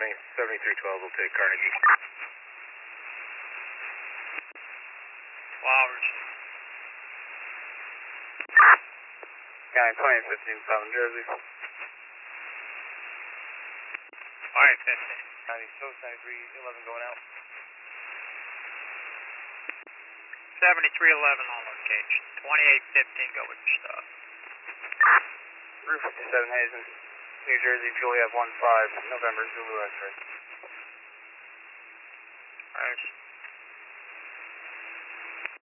7312 will take Carnegie. Flowers. County 2015 Southern Jersey. Alright, 15. County Coast 9311 going out. 7311 on location. 2815, go with your stuff. Route 57 Hazen, New Jersey, Juliet 15, November Zulu X-ray. Alright.